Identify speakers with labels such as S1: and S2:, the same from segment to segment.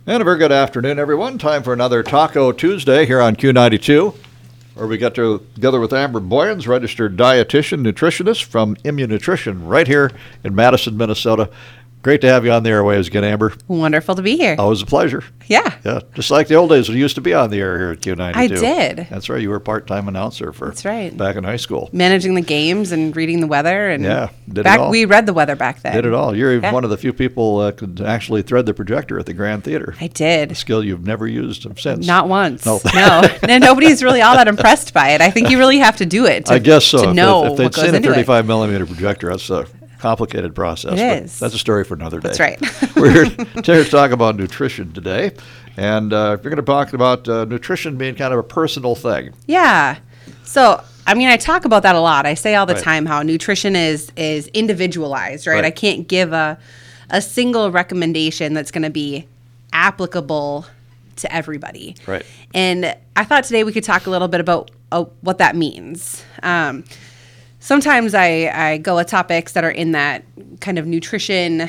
S1: And a very good afternoon, everyone. Time for another Taco Tuesday here on Q92, where we get together with Amber Boyens, registered dietitian, nutritionist from Immunutrition, right here in Madison, Minnesota. Great to have you on the airwaves again, Amber.
S2: Wonderful to be here.
S1: Always a pleasure.
S2: Yeah.
S1: Yeah, just like the old days when you used to be on the air here at Q92.
S2: I did.
S1: That's right. You were a part-time announcer for
S2: That's right.
S1: back in high school.
S2: Managing the games and reading the weather. And
S1: Yeah, did
S2: back,
S1: it all.
S2: We read the weather back then.
S1: Did it all. You're
S2: Yeah.
S1: one of the few people could actually thread the projector at the Grand Theater.
S2: I did.
S1: A skill you've never used since.
S2: Not once.
S1: No.
S2: No. And nobody's really all that impressed by it. I think you really have to do it
S1: I guess so.
S2: to know
S1: if they'd
S2: what goes
S1: seen a
S2: into it.
S1: 35 millimeter projector, that's a complicated process.
S2: It
S1: but
S2: is.
S1: That's a story for another day.
S2: That's right.
S1: We're here to talk about nutrition today. And we're going to talk about nutrition being kind of a personal thing.
S2: Yeah. So, I mean, I talk about that a lot. I say all the
S1: Right.
S2: time how nutrition is individualized, right?
S1: Right.
S2: I can't give a single recommendation that's going to be applicable to everybody.
S1: Right.
S2: And I thought today we could talk a little bit about what that means. Sometimes I go with topics that are in that kind of nutrition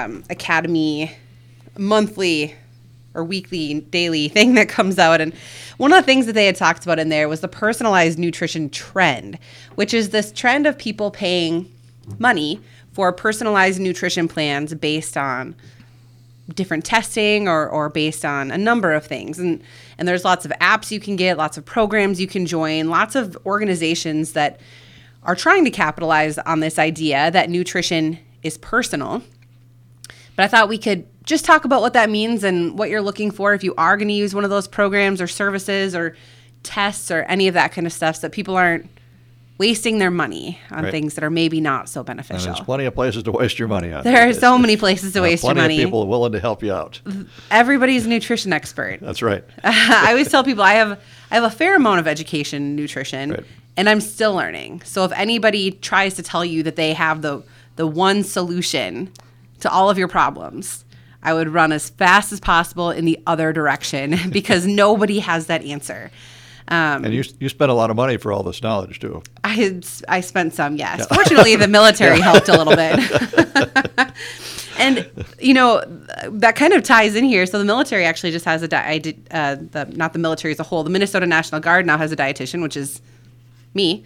S2: academy monthly or weekly, daily thing that comes out. And one of the things that they had talked about in there was the personalized nutrition trend, which is this trend of people paying money for personalized nutrition plans based on different testing or based on a number of things. And there's lots of apps you can get, lots of programs you can join, lots of organizations that are trying to capitalize on this idea that nutrition is personal. But I thought we could just talk about what that means and what you're looking for if you are going to use one of those programs or services or tests or any of that kind of stuff so that people aren't wasting their money on
S1: Right.
S2: things that are maybe not so
S1: And
S2: beneficial.
S1: there's plenty of places to waste your money on.
S2: There are so many places to waste your
S1: Plenty
S2: money.
S1: of people willing to help you out.
S2: Everybody's a nutrition expert.
S1: That's right.
S2: I always tell people I have a fair amount of education in nutrition,
S1: Right.
S2: and I'm still learning. So if anybody tries to tell you that they have the one solution to all of your problems, I would run as fast as possible in the other direction because nobody has that answer.
S1: And you spend a lot of money for all this knowledge, too.
S2: I spent some, yes. Fortunately, the military helped a little bit. And, you know, that kind of ties in here. So the military actually just has not the military as a whole, the Minnesota National Guard now has a dietitian, which is me.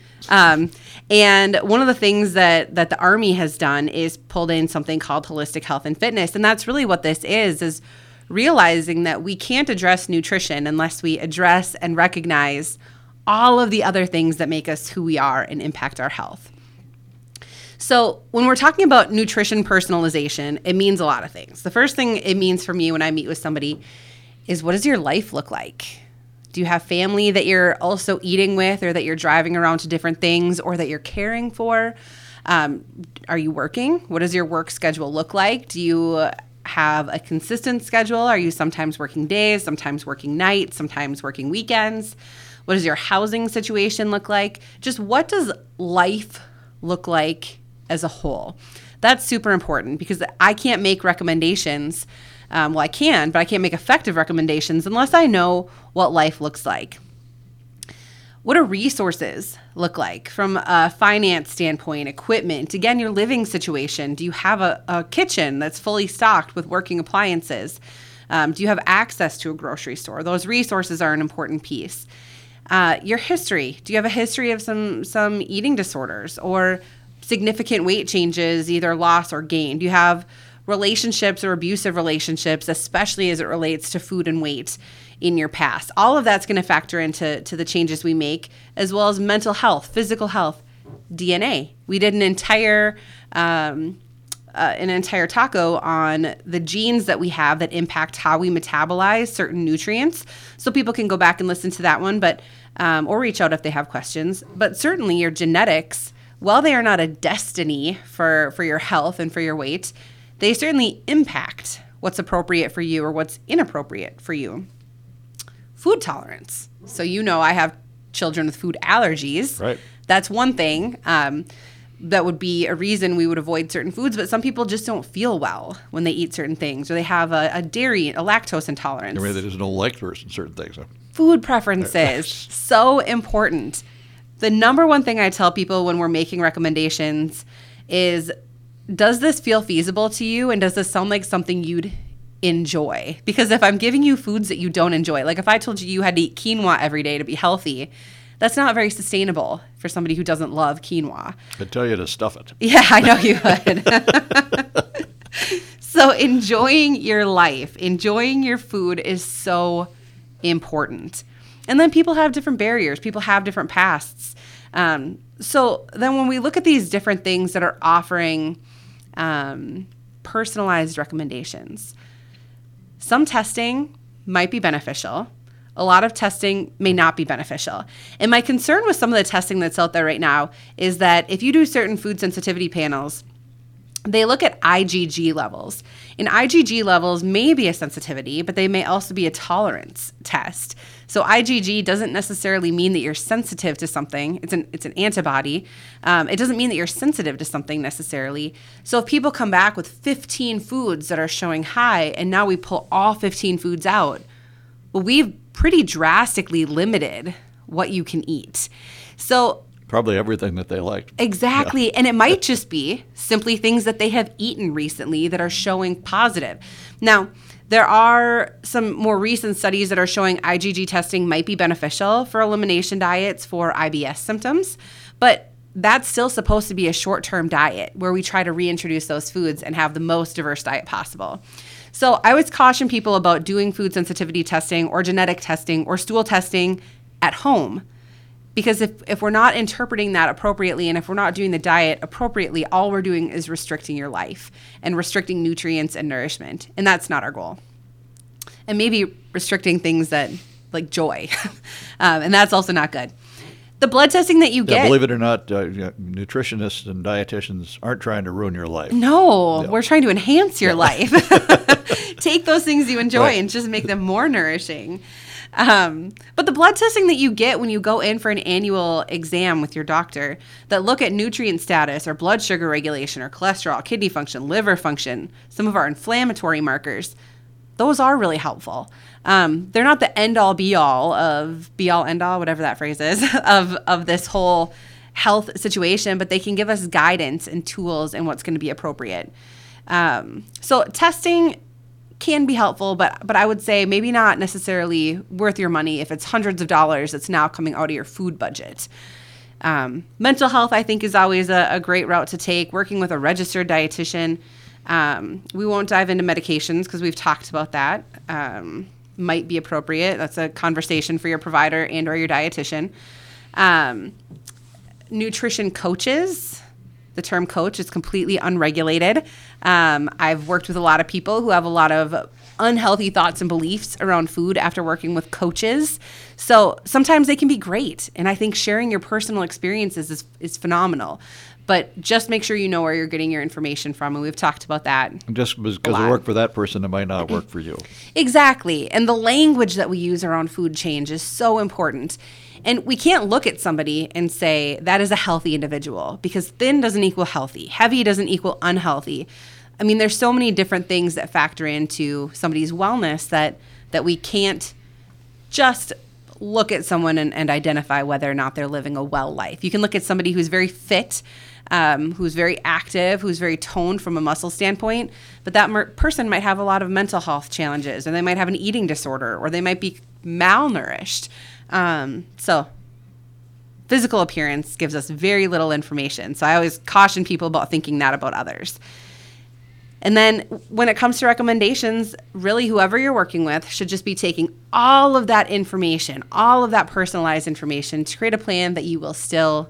S2: And one of the things that the Army has done is pulled in something called holistic health and fitness. And that's really what this is realizing that we can't address nutrition unless we address and recognize all of the other things that make us who we are and impact our health. So when we're talking about nutrition personalization, it means a lot of things. The first thing it means for me when I meet with somebody is, what does your life look like? Do you have family that you're also eating with or that you're driving around to different things or that you're caring for? Are you working? What does your work schedule look like? Do you have a consistent schedule? Are you sometimes working days, sometimes working nights, sometimes working weekends? What does your housing situation look like? Just what does life look like as a whole? That's super important because I can't make recommendations. Well, I can, but I can't make effective recommendations unless I know what life looks like. What do resources look like from a finance standpoint, equipment? Again, your living situation. Do you have a kitchen that's fully stocked with working appliances? Do you have access to a grocery store? Those resources are an important piece. Your history. Do you have a history of some eating disorders or significant weight changes, either loss or gain? Do you have relationships or abusive relationships, especially as it relates to food and weight in your past? All of that's going to factor into the changes we make, as well as mental health, physical health, DNA. We did an entire taco on the genes that we have that impact how we metabolize certain nutrients. So people can go back and listen to that one, but or reach out if they have questions. But certainly your genetics, while they are not a destiny for your health and for your weight, they certainly impact what's appropriate for you or what's inappropriate for you. Food tolerance. So I have children with food allergies.
S1: Right.
S2: That's one thing. That would be a reason we would avoid certain foods, but some people just don't feel well when they eat certain things, or they have a dairy, a lactose intolerance.
S1: I mean, they just don't like certain things. Huh?
S2: Food preferences, so important. The number one thing I tell people when we're making recommendations is, does this feel feasible to you, and does this sound like something you'd enjoy. Because if I'm giving you foods that you don't enjoy, like if I told you you had to eat quinoa every day to be healthy, that's not very sustainable for somebody who doesn't love quinoa.
S1: I'd tell you to stuff it.
S2: Yeah, I know you would. So enjoying your life, enjoying your food is so important. And then people have different barriers. People have different pasts. So then when we look at these different things that are offering personalized recommendations, some testing might be beneficial. A lot of testing may not be beneficial. And my concern with some of the testing that's out there right now is that if you do certain food sensitivity panels, they look at IgG levels. And IgG levels may be a sensitivity, but they may also be a tolerance test. So IgG doesn't necessarily mean that you're sensitive to something. It's an antibody. It doesn't mean that you're sensitive to something necessarily. So if people come back with 15 foods that are showing high, and now we pull all 15 foods out, well, we've pretty drastically limited what you can eat. So
S1: Probably everything that they liked.
S2: exactly.
S1: Yeah.
S2: And it might just be simply things that they have eaten recently that are showing positive. Now, there are some more recent studies that are showing IgG testing might be beneficial for elimination diets for IBS symptoms, but that's still supposed to be a short-term diet where we try to reintroduce those foods and have the most diverse diet possible. So I always caution people about doing food sensitivity testing or genetic testing or stool testing at home. Because if we're not interpreting that appropriately and if we're not doing the diet appropriately, all we're doing is restricting your life and restricting nutrients and nourishment. And that's not our goal. And maybe restricting things that like joy. And that's also not good. The blood testing that you
S1: Yeah,
S2: get.
S1: believe it or not, nutritionists and dietitians aren't trying to ruin your life.
S2: No,
S1: Yeah.
S2: we're trying to enhance your life. Take those things you enjoy
S1: Right.
S2: and just make them more nourishing. But the blood testing that you get when you go in for an annual exam with your doctor that look at nutrient status or blood sugar regulation or cholesterol, kidney function, liver function, some of our inflammatory markers, those are really helpful. They're not the end-all be-all of be-all end-all, whatever that phrase is, of this whole health situation, but they can give us guidance and tools and what's going to be appropriate. So testing can be helpful, but I would say maybe not necessarily worth your money if it's hundreds of dollars that's now coming out of your food budget. Mental health, I think, is always a great route to take. Working with a registered dietitian. We won't dive into medications because we've talked about that. Might be appropriate. That's a conversation for your provider and or your dietitian. Nutrition coaches. The term coach is completely unregulated. I've worked with a lot of people who have a lot of unhealthy thoughts and beliefs around food after working with coaches. So sometimes they can be great. And I think sharing your personal experiences is phenomenal. But just make sure you know where you're getting your information from. And we've talked about that.
S1: Just because it worked for that person, it might not work for you.
S2: Exactly. And the language that we use around food change is so important. And we can't look at somebody and say that is a healthy individual because thin doesn't equal healthy. Heavy doesn't equal unhealthy. I mean, there's so many different things that factor into somebody's wellness that we can't just look at someone and identify whether or not they're living a well life. You can look at somebody who's very fit, who's very active, who's very toned from a muscle standpoint, but that person might have a lot of mental health challenges, or they might have an eating disorder, or they might be malnourished. So physical appearance gives us very little information. So I always caution people about thinking that about others. And then when it comes to recommendations, really whoever you're working with should just be taking all of that information, all of that personalized information to create a plan that you will still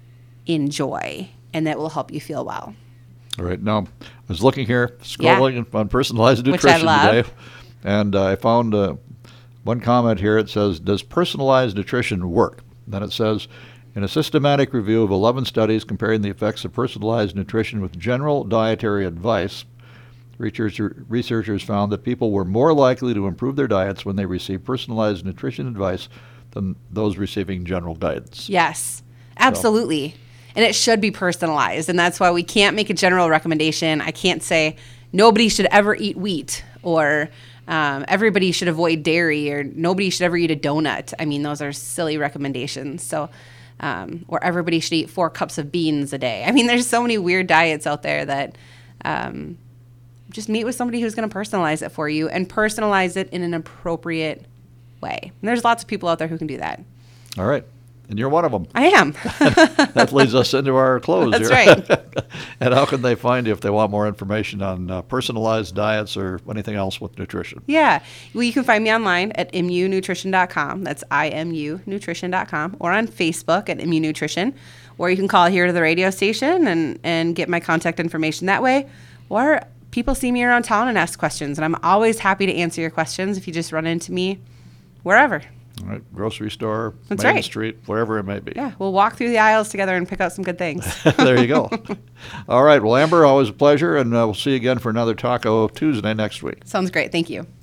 S2: enjoy and that will help you feel well.
S1: All right. Now, I was looking here, scrolling on personalized
S2: Which I
S1: nutrition
S2: love.
S1: today, and I found one comment here. It says, does personalized nutrition work? Then it says, in a systematic review of 11 studies comparing the effects of personalized nutrition with general dietary advice, researchers found that people were more likely to improve their diets when they received personalized nutrition advice than those receiving general guidance.
S2: Yes, absolutely. And it should be personalized. And that's why we can't make a general recommendation. I can't say nobody should ever eat wheat or everybody should avoid dairy or nobody should ever eat a donut. I mean, those are silly recommendations. So, or everybody should eat 4 cups of beans a day. I mean, there's so many weird diets out there that just meet with somebody who's going to personalize it for you and personalize it in an appropriate way. And there's lots of people out there who can do that.
S1: All right. And you're one of them.
S2: I am.
S1: That leads us into our close
S2: That's
S1: here.
S2: right.
S1: And how can they find you if they want more information on personalized diets or anything else with nutrition?
S2: Yeah. Well, you can find me online at imunutrition.com. That's imunutrition.com, or on Facebook at Imu Nutrition, or you can call here to the radio station and get my contact information that way. Or people see me around town and ask questions, and I'm always happy to answer your questions if you just run into me wherever.
S1: All right, grocery store,
S2: That's
S1: Main
S2: right.
S1: Street, wherever it may be.
S2: Yeah, we'll walk through the aisles together and pick out some good things.
S1: There you go. All right, well, Amber, always a pleasure, and we'll see you again for another Taco Tuesday next week.
S2: Sounds great. Thank you.